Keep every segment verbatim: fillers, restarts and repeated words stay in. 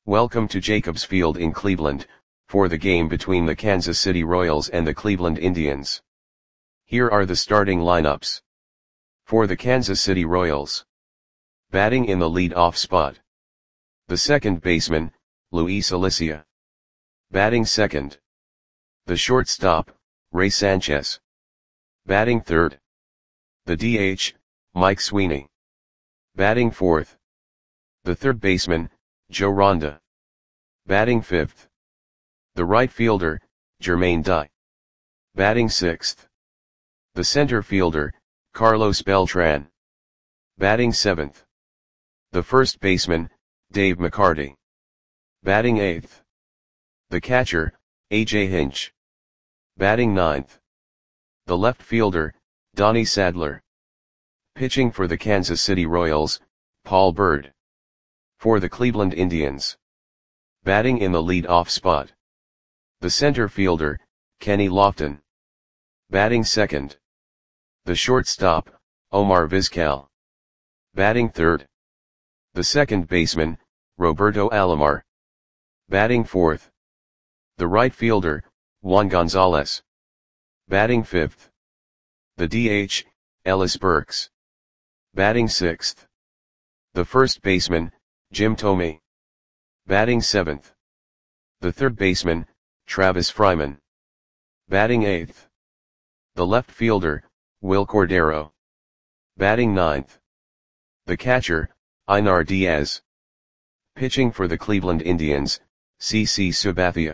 Welcome to Jacobs Field in Cleveland, for the game between the Kansas City Royals and the Cleveland Indians. Here are the starting lineups. For the Kansas City Royals. Batting in the lead-off spot. The second baseman, Luis Alicea. Batting second. The shortstop, Ray Sanchez. Batting third. The D H, Mike Sweeney. Batting fourth. The third baseman, Joe Ronda. Batting fifth. The right fielder, Jermaine Dye. Batting sixth. The center fielder, Carlos Beltran. Batting seventh. The first baseman, Dave McCarty. Batting eighth. The catcher, A J Hinch. Batting ninth. The left fielder, Donnie Sadler. Pitching for the Kansas City Royals, Paul Byrd. For the Cleveland Indians. Batting in the lead-off spot. The center fielder, Kenny Lofton. Batting second. The shortstop, Omar Vizquel. Batting third. The second baseman, Roberto Alomar. Batting fourth. The right fielder, Juan Gonzalez. Batting fifth. The D H, Ellis Burks. Batting sixth. The first baseman, Jim Thome. Batting seventh. The third baseman, Travis Fryman. Batting eighth. The left fielder, Will Cordero. Batting ninth. The catcher, Einar Diaz. Pitching for the Cleveland Indians, C C Sabathia.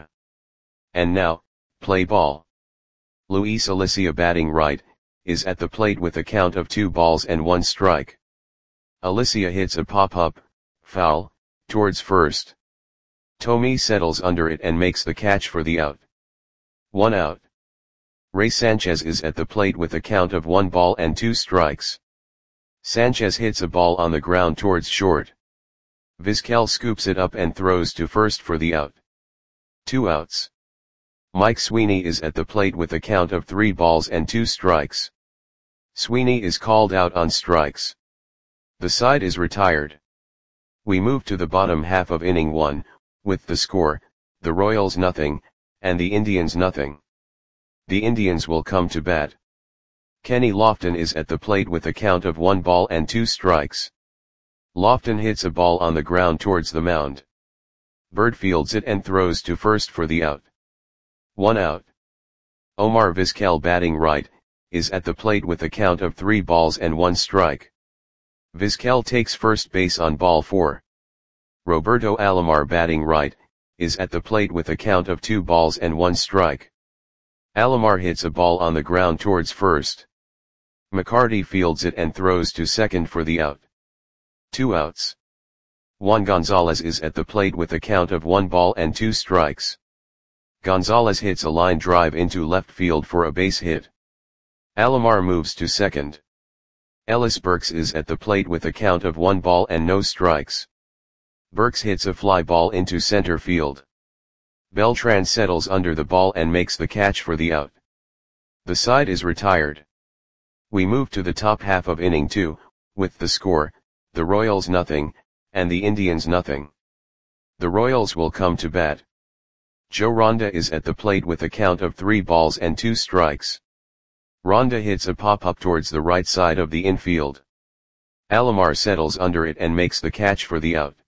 And now, play ball. Luis Alicea batting right, is at the plate with a count of two balls and one strike. Alicea hits a pop-up, foul, towards first. Thome settles under it and makes the catch for the out. One out. Ray Sanchez is at the plate with a count of one ball and two strikes. Sanchez hits a ball on the ground towards short. Vizquel scoops it up and throws to first for the out. Two outs. Mike Sweeney is at the plate with a count of three balls and two strikes. Sweeney is called out on strikes. The side is retired. We move to the bottom half of inning one, with the score, the Royals nothing, and the Indians nothing. The Indians will come to bat. Kenny Lofton is at the plate with a count of one ball and two strikes. Lofton hits a ball on the ground towards the mound. Byrd fields it and throws to first for the out. One out. Omar Vizquel batting right, is at the plate with a count of three balls and one strike. Vizquel takes first base on ball four. Roberto Alomar batting right, is at the plate with a count of two balls and one strike. Alomar hits a ball on the ground towards first. McCarty fields it and throws to second for the out. Two outs. Juan Gonzalez is at the plate with a count of one ball and two strikes. Gonzalez hits a line drive into left field for a base hit. Alomar moves to second. Ellis Burks is at the plate with a count of one ball and no strikes. Burks hits a fly ball into center field. Beltran settles under the ball and makes the catch for the out. The side is retired. We move to the top half of inning two, with the score, the Royals nothing, and the Indians nothing. The Royals will come to bat. Joe Ronda is at the plate with a count of three balls and two strikes. Ronda hits a pop-up towards the right side of the infield. Alomar settles under it and makes the catch for the out.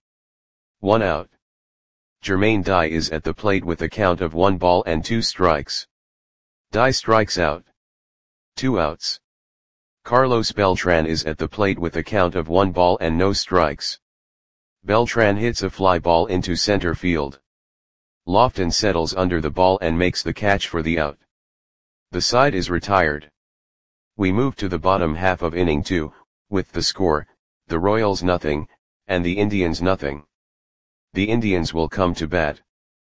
One out. Jermaine Dye is at the plate with a count of one ball and two strikes. Dye strikes out. Two outs. Carlos Beltran is at the plate with a count of one ball and no strikes. Beltran hits a fly ball into center field. Lofton settles under the ball and makes the catch for the out. The side is retired. We move to the bottom half of inning two, with the score, the Royals nothing, and the Indians nothing. The Indians will come to bat.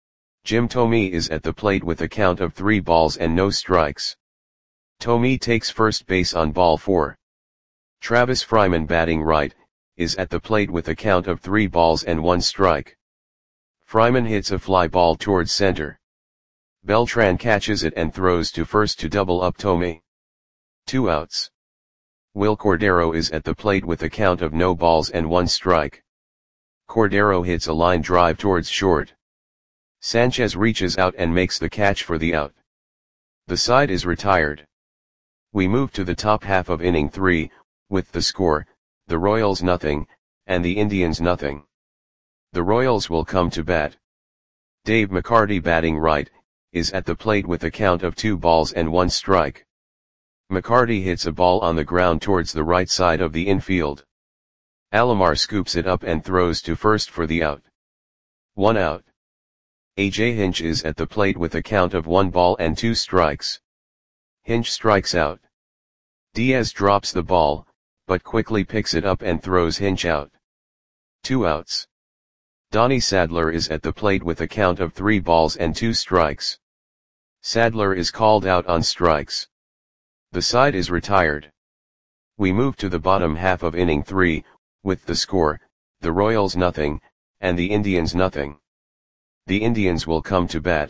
Jim Thome is at the plate with a count of three balls and no strikes. Thome takes first base on ball four. Travis Fryman batting right, is at the plate with a count of three balls and one strike. Fryman hits a fly ball towards center. Beltran catches it and throws to first to double up Thome. Two outs. Will Cordero is at the plate with a count of no balls and one strike. Cordero hits a line drive towards short. Sanchez reaches out and makes the catch for the out. The side is retired. We move to the top half of inning three, with the score, the Royals nothing, and the Indians nothing. The Royals will come to bat. Dave McCarty, batting right, is at the plate with a count of two balls and one strike. McCarty hits a ball on the ground towards the right side of the infield. Alomar scoops it up and throws to first for the out. One out. A J Hinch is at the plate with a count of one ball and two strikes. Hinch strikes out. Diaz drops the ball, but quickly picks it up and throws Hinch out. Two outs. Donnie Sadler is at the plate with a count of three balls and two strikes. Sadler is called out on strikes. The side is retired. We move to the bottom half of inning three, with the score, the Royals nothing, and the Indians nothing. The Indians will come to bat.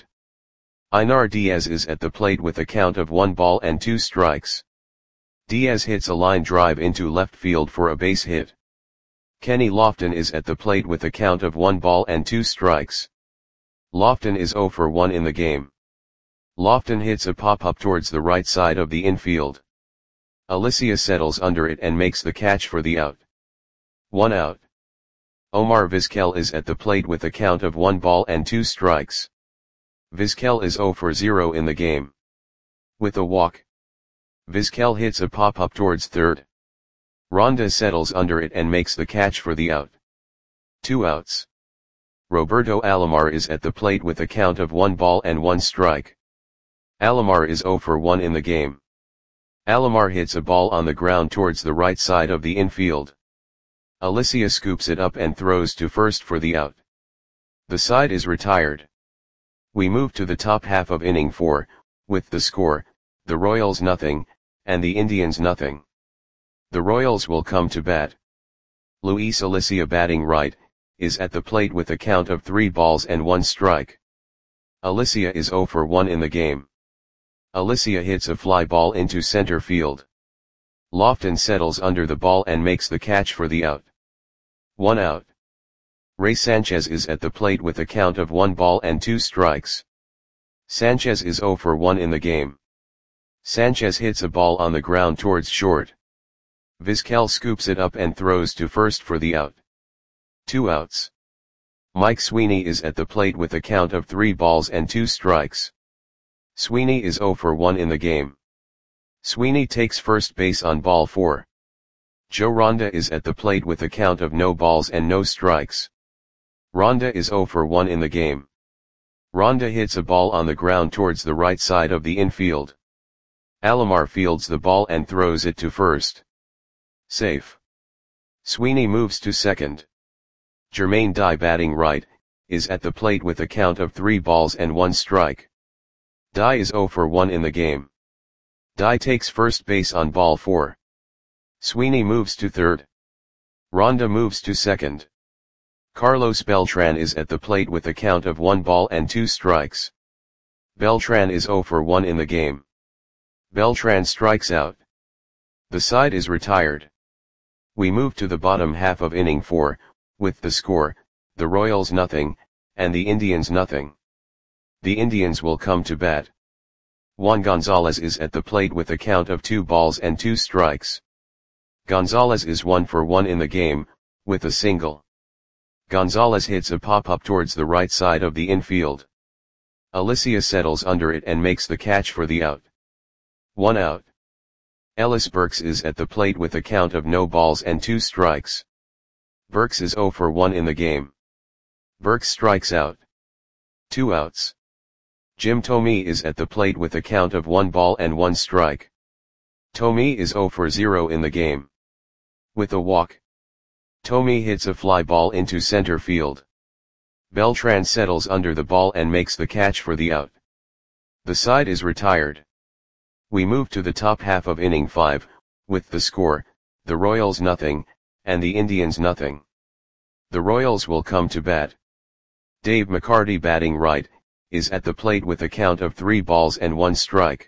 Einar Diaz is at the plate with a count of one ball and two strikes. Diaz hits a line drive into left field for a base hit. Kenny Lofton is at the plate with a count of one ball and two strikes. Lofton is zero for one in the game. Lofton hits a pop-up towards the right side of the infield. Alicia settles under it and makes the catch for the out. One out. Omar Vizquel is at the plate with a count of one ball and two strikes. Vizquel is zero for zero in the game. With a walk, Vizquel hits a pop-up towards third. Ronda settles under it and makes the catch for the out. Two outs. Roberto Alomar is at the plate with a count of one ball and one strike. Alomar is zero for one in the game. Alomar hits a ball on the ground towards the right side of the infield. Alicia scoops it up and throws to first for the out. The side is retired. We move to the top half of inning four, with the score, the Royals nothing, and the Indians nothing. The Royals will come to bat. Luis Alicia, batting right, is at the plate with a count of three balls and one strike. Alicia is zero for one in the game. Alicia hits a fly ball into center field. Lofton settles under the ball and makes the catch for the out. One out. Ray Sanchez is at the plate with a count of one ball and two strikes. Sanchez is zero for one in the game. Sanchez hits a ball on the ground towards short. Vizquel scoops it up and throws to first for the out. Two outs. Mike Sweeney is at the plate with a count of three balls and two strikes. Sweeney is zero for one in the game. Sweeney takes first base on ball four. Joe Ronda is at the plate with a count of no balls and no strikes. Ronda is zero for one in the game. Ronda hits a ball on the ground towards the right side of the infield. Alomar fields the ball and throws it to first. Safe. Sweeney moves to second. Jermaine Dye, batting right, is at the plate with a count of three balls and one strike. Dye is zero for one in the game. Dye takes first base on ball four. Sweeney moves to third. Ronda moves to second. Carlos Beltran is at the plate with a count of one ball and two strikes. Beltran is zero for one in the game. Beltran strikes out. The side is retired. We move to the bottom half of inning four, with the score, the Royals nothing, and the Indians nothing. The Indians will come to bat. Juan Gonzalez is at the plate with a count of two balls and two strikes. Gonzalez is one for one in the game, with a single. Gonzalez hits a pop-up towards the right side of the infield. Alicia settles under it and makes the catch for the out. One out. Ellis Burks is at the plate with a count of no balls and two strikes. Burks is zero for one in the game. Burks strikes out. Two outs. Jim Thome is at the plate with a count of one ball and one strike. Thome is zero for zero in the game. With a walk, Thome hits a fly ball into center field. Beltran settles under the ball and makes the catch for the out. The side is retired. We move to the top half of inning five, with the score, the Royals nothing, and the Indians nothing. The Royals will come to bat. Dave McCarty, batting right, is at the plate with a count of three balls and one strike.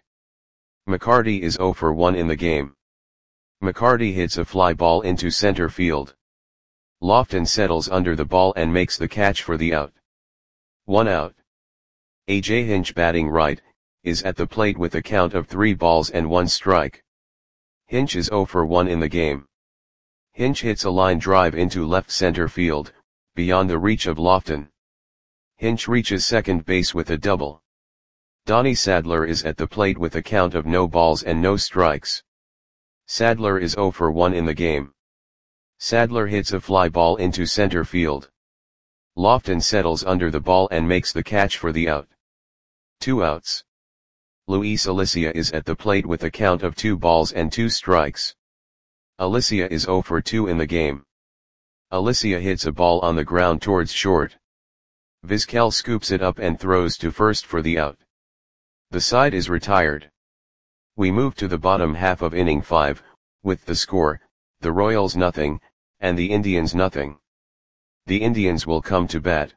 McCarty is zero for one in the game. McCarty hits a fly ball into center field. Lofton settles under the ball and makes the catch for the out. One out. A J Hinch, batting right, is at the plate with a count of three balls and one strike. Hinch is zero for one in the game. Hinch hits a line drive into left center field, beyond the reach of Lofton. Hinch reaches second base with a double. Donnie Sadler is at the plate with a count of no balls and no strikes. Sadler is zero for one in the game. Sadler hits a fly ball into center field. Lofton settles under the ball and makes the catch for the out. Two outs. Luis Alicia is at the plate with a count of two balls and two strikes. Alicia is zero for two in the game. Alicia hits a ball on the ground towards short. Vizquel scoops it up and throws to first for the out. The side is retired. We move to the bottom half of inning five, with the score, the Royals nothing, and the Indians nothing. The Indians will come to bat.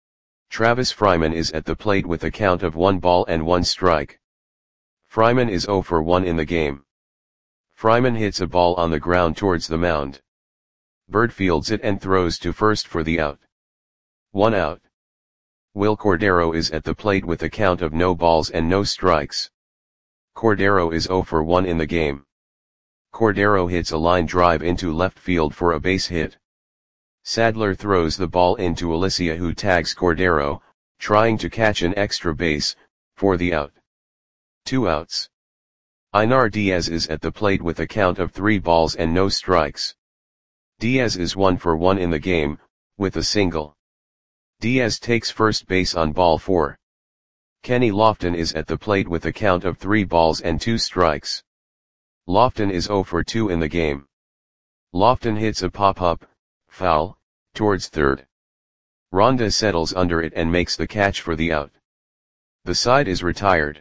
Travis Fryman is at the plate with a count of one ball and one strike. Fryman is zero for one in the game. Fryman hits a ball on the ground towards the mound. Bird fields it and throws to first for the out. One out. Will Cordero is at the plate with a count of no balls and no strikes. Cordero is zero for one in the game. Cordero hits a line drive into left field for a base hit. Sadler throws the ball into Alicia, who tags Cordero, trying to catch an extra base, for the out. Two outs. Einar Diaz is at the plate with a count of three balls and no strikes. Diaz is one for one in the game, with a single. Diaz takes first base on ball four. Kenny Lofton is at the plate with a count of three balls and two strikes. Lofton is zero for two in the game. Lofton hits a pop-up, foul, towards third. Ronda settles under it and makes the catch for the out. The side is retired.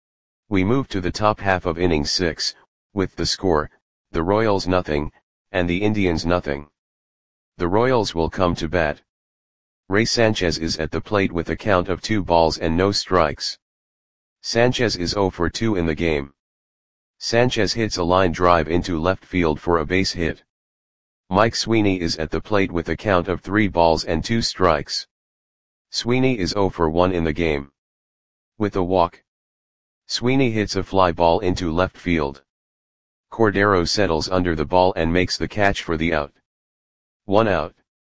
We move to the top half of inning six, with the score, the Royals nothing, and the Indians nothing. The Royals will come to bat. Ray Sanchez is at the plate with a count of two balls and no strikes. Sanchez is zero for two in the game. Sanchez hits a line drive into left field for a base hit. Mike Sweeney is at the plate with a count of three balls and two strikes. Sweeney is zero for one in the game. With a walk. Sweeney hits a fly ball into left field. Cordero settles under the ball and makes the catch for the out. One out.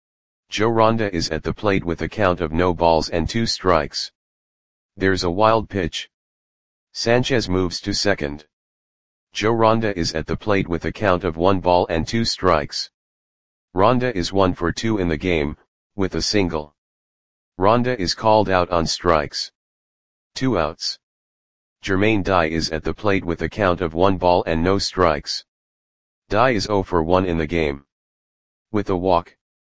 Joe Ronda is at the plate with a count of no balls and two strikes. There's a wild pitch. Sanchez moves to second. Joe Ronda is at the plate with a count of one ball and two strikes. Ronda is one for two in the game, with a single. Ronda is called out on strikes. Two outs. Jermaine Dye is at the plate with a count of one ball and no strikes. Dye is zero for one in the game. With a walk.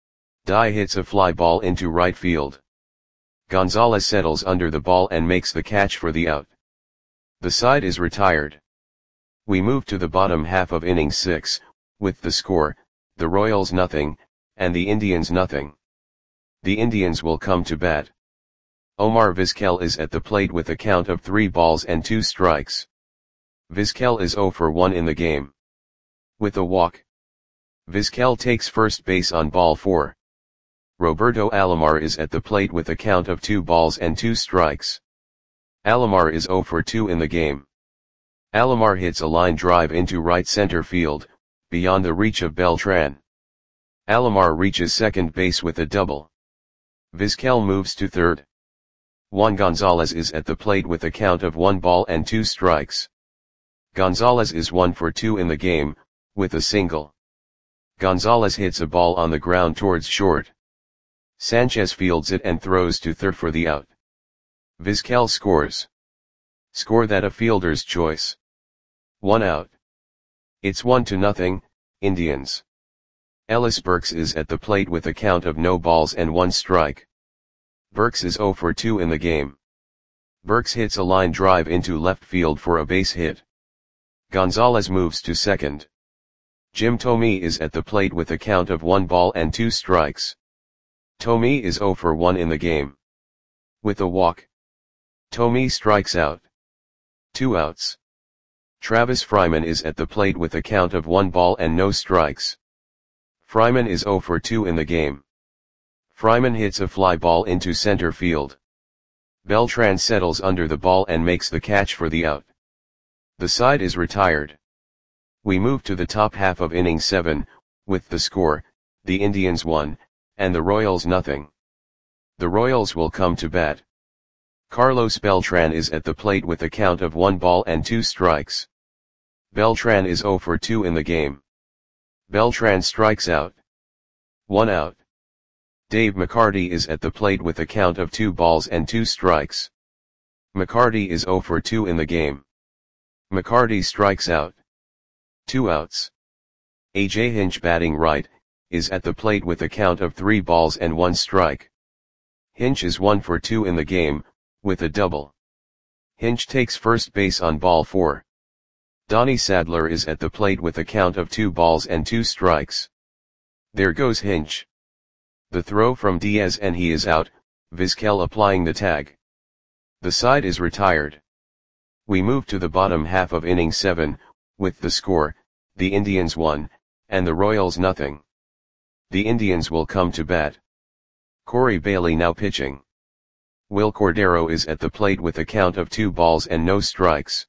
Dye hits a fly ball into right field. Gonzalez settles under the ball and makes the catch for the out. The side is retired. We move to the bottom half of inning six, with the score, the Royals nothing, and the Indians nothing. The Indians will come to bat. Omar Vizquel is at the plate with a count of three balls and two strikes. Vizquel is zero for one in the game. With a walk. Vizquel takes first base on ball four. Roberto Alomar is at the plate with a count of two balls and two strikes. Alomar is zero for two in the game. Alomar hits a line drive into right center field, beyond the reach of Beltran. Alomar reaches second base with a double. Vizquel moves to third. Juan Gonzalez is at the plate with a count of one ball and two strikes. Gonzalez is one for two in the game, with a single. Gonzalez hits a ball on the ground towards short. Sanchez fields it and throws to third for the out. Vizquel scores. Score that a fielder's choice. One out. It's one to nothing, Indians. Ellis Burks is at the plate with a count of no balls and one strike. Burks is zero for two in the game. Burks hits a line drive into left field for a base hit. Gonzalez moves to second. Jim Thome is at the plate with a count of one ball and two strikes. Thome is zero for one in the game. With a walk. Thome strikes out. Two outs. Travis Fryman is at the plate with a count of one ball and no strikes. Fryman is zero for two in the game. Fryman hits a fly ball into center field. Beltran settles under the ball and makes the catch for the out. The side is retired. We move to the top half of inning seven, with the score, the Indians one, and the Royals nothing. The Royals will come to bat. Carlos Beltran is at the plate with a count of one ball and two strikes. Beltran is zero for two in the game. Beltran strikes out. One out. Dave McCarty is at the plate with a count of two balls and two strikes. McCarty is zero for two in the game. McCarty strikes out. Two outs. A J Hinch, batting right, is at the plate with a count of three balls and one strike. Hinch is one for two in the game, with a double. Hinch takes first base on ball four. Donnie Sadler is at the plate with a count of two balls and two strikes. There goes Hinch. The throw from Diaz and he is out, Vizquel applying the tag. The side is retired. We move to the bottom half of inning seven, with the score, the Indians one, and the Royals nothing. The Indians will come to bat. Corey Bailey now pitching. Will Cordero is at the plate with a count of two balls and no strikes.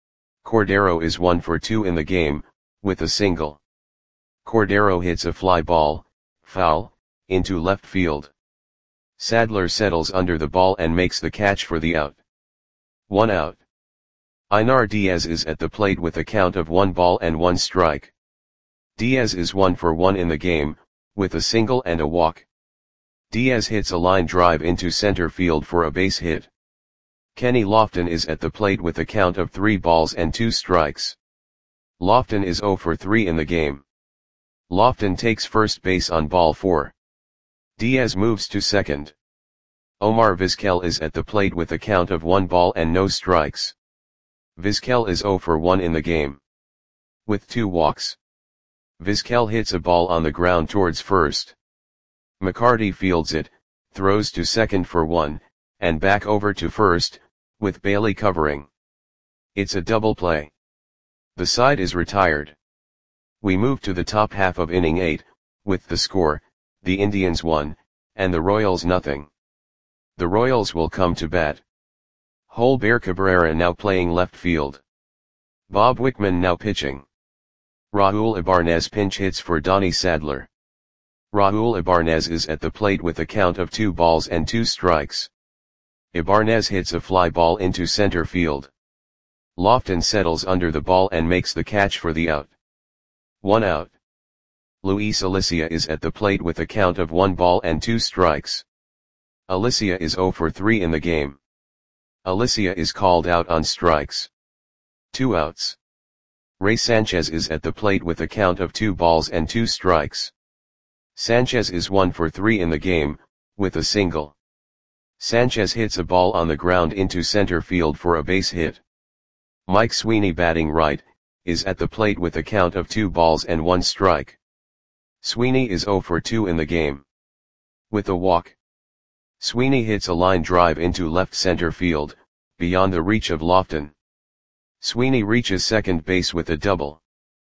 Cordero is one for two in the game, with a single. Cordero hits a fly ball, foul, into left field. Sadler settles under the ball and makes the catch for the out. One out. Einar Diaz is at the plate with a count of one ball and one strike. Diaz is one for one in the game, with a single and a walk. Diaz hits a line drive into center field for a base hit. Kenny Lofton is at the plate with a count of three balls and two strikes. Lofton is zero for three in the game. Lofton takes first base on ball four. Diaz moves to second. Omar Vizquel is at the plate with a count of one ball and no strikes. Vizquel is zero for one in the game. With two walks. Vizquel hits a ball on the ground towards first. McCarty fields it, throws to second for one, and back over to first, with Bailey covering. It's a double play. The side is retired. We move to the top half of inning eight, with the score, the Indians one, and the Royals nothing. The Royals will come to bat. Holber Cabrera now playing left field. Bob Wickman now pitching. Raul Ibanez pinch hits for Donnie Sadler. Raul Ibanez is at the plate with a count of two balls and two strikes. Ibanez hits a fly ball into center field. Lofton settles under the ball and makes the catch for the out. One out. Luis Alicia is at the plate with a count of one ball and two strikes. Alicia is zero for three in the game. Alicia is called out on strikes. Two outs. Ray Sanchez is at the plate with a count of two balls and two strikes. Sanchez is one for three in the game, with a single. Sanchez hits a ball on the ground into center field for a base hit. Mike Sweeney, batting right, is at the plate with a count of two balls and one strike. Sweeney is zero for two in the game. With a walk. Sweeney hits a line drive into left center field, beyond the reach of Lofton. Sweeney reaches second base with a double.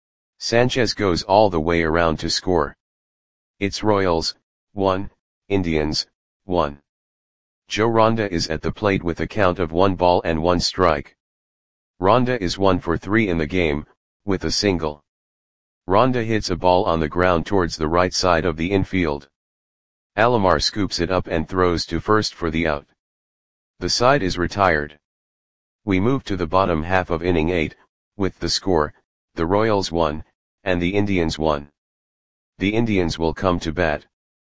Sanchez goes all the way around to score. It's Royals, one, Indians, one. Joe Ronda is at the plate with a count of one ball and one strike. Ronda is one for three in the game, with a single. Ronda hits a ball on the ground towards the right side of the infield. Alomar scoops it up and throws to first for the out. The side is retired. We move to the bottom half of inning eight, with the score, the Royals one, and the Indians one. The Indians will come to bat.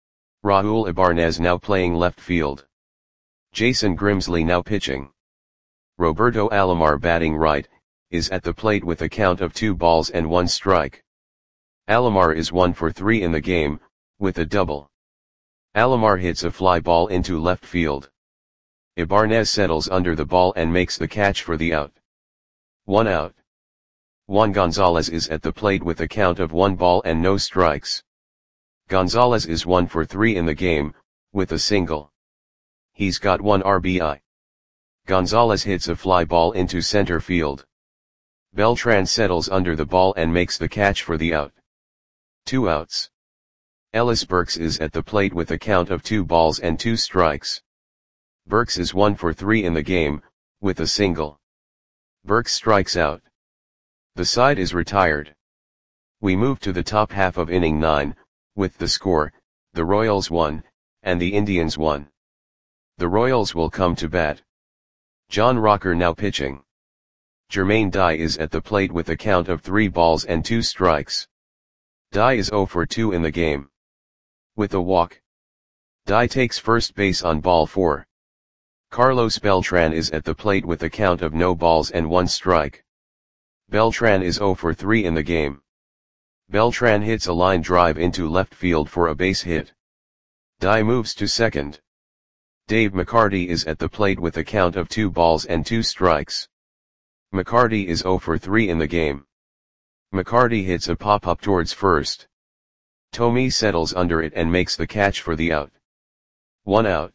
Raul Ibanez now playing left field. Jason Grimsley now pitching. Roberto Alomar, batting right, is at the plate with a count of two balls and one strike. Alomar is one for three in the game, with a double. Alomar hits a fly ball into left field. Ibanez settles under the ball and makes the catch for the out. One out. Juan Gonzalez is at the plate with a count of one ball and no strikes. Gonzalez is one for three in the game, with a single. He's got one R B I. Gonzalez hits a fly ball into center field. Beltran settles under the ball and makes the catch for the out. Two outs. Ellis Burks is at the plate with a count of two balls and two strikes. Burks is one for three in the game, with a single. Burks strikes out. The side is retired. We move to the top half of inning nine, with the score, the Royals won, and the Indians won. The Royals will come to bat. John Rocker now pitching. Jermaine Dye is at the plate with a count of three balls and two strikes. Dye is zero for two in the game. With a walk. Dye takes first base on ball four. Carlos Beltran is at the plate with a count of no balls and one strike. Beltran is zero for three in the game. Beltran hits a line drive into left field for a base hit. Dye moves to second. Dave McCarty is at the plate with a count of two balls and two strikes. McCarty is zero for three in the game. McCarty hits a pop-up towards first. Thome settles under it and makes the catch for the out. One out.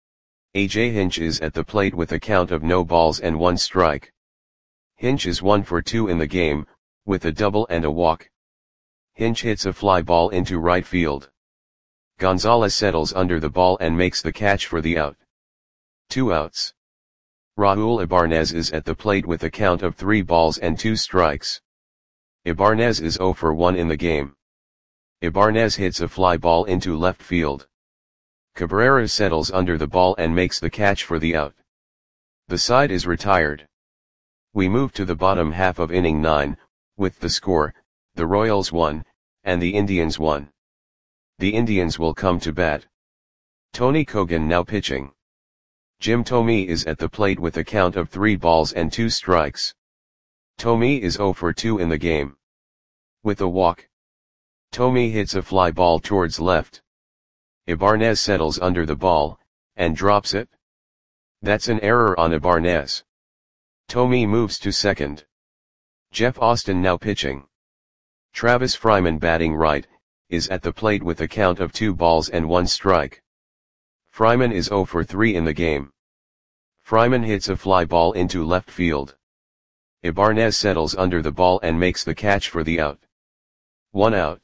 A J Hinch is at the plate with a count of no balls and one strike. Hinch is one for two in the game, with a double and a walk. Hinch hits a fly ball into right field. Gonzalez settles under the ball and makes the catch for the out. Two outs. Raul Ibanez is at the plate with a count of three balls and two strikes. Ibanez is zero for one in the game. Ibanez hits a fly ball into left field. Cabrera settles under the ball and makes the catch for the out. The side is retired. We move to the bottom half of inning nine, with the score, the Royals won, and the Indians won. The Indians will come to bat. Tony Kogan now pitching. Jim Thome is at the plate with a count of three balls and two strikes. Thome is zero for two in the game. With a walk. Thome hits a fly ball towards left. Ibanez settles under the ball, and drops it. That's an error on Ibanez. Thome moves to second. Jeff Austin now pitching. Travis Fryman batting right, is at the plate with a count of two balls and one strike. Fryman is zero for three in the game. Fryman hits a fly ball into left field. Ibanez settles under the ball and makes the catch for the out. One out.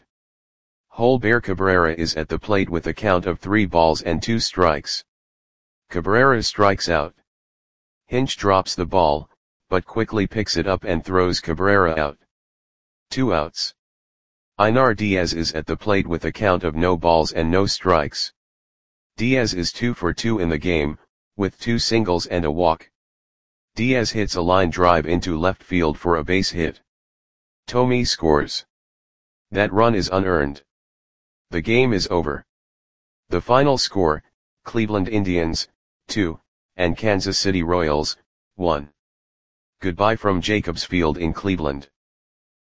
Holber Cabrera is at the plate with a count of three balls and two strikes. Cabrera strikes out. Hinch drops the ball, but quickly picks it up and throws Cabrera out. Two outs. Einar Diaz is at the plate with a count of no balls and no strikes. Diaz is two for two in the game, with two singles and a walk. Diaz hits a line drive into left field for a base hit. Thome scores. That run is unearned. The game is over. The final score, Cleveland Indians, two, and Kansas City Royals, one. Goodbye from Jacobs Field in Cleveland.